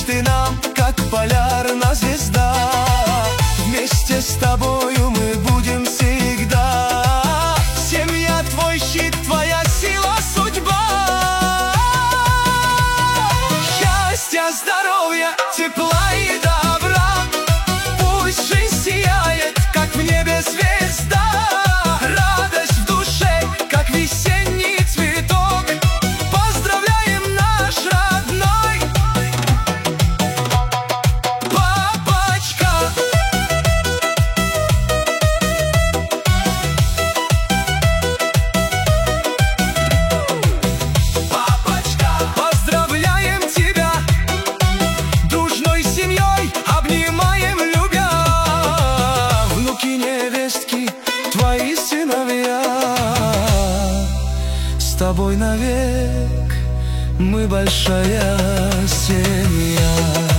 ты нам, как полярная звезда. Вместе с тобою мы будем всегда. Семья твой щит, твоя сила, судьба. Счастья, здоровья, тепла и добра. Пусть жизнь сияет, как в небе звезда. Радость в душе, как весенний цветок. Поздравляем наш родной папочка. Папочка, поздравляем тебя, дружной семьей обнимаем, любя. Внуки, невестки, твои сыновья, с тобой навек мы большая семья.